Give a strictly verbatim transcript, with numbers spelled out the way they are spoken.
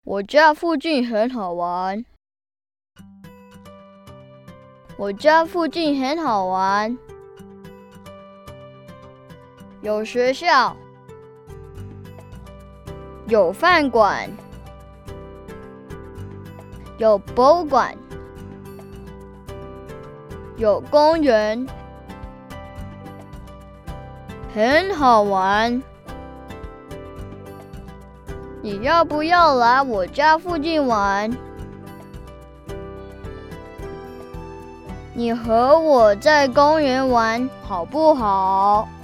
我家附近很好玩。我家附近很好玩，有学校，有饭馆，有博物馆，有公园，很好玩。你要不要来我家附近玩？你和我在公园玩好不好？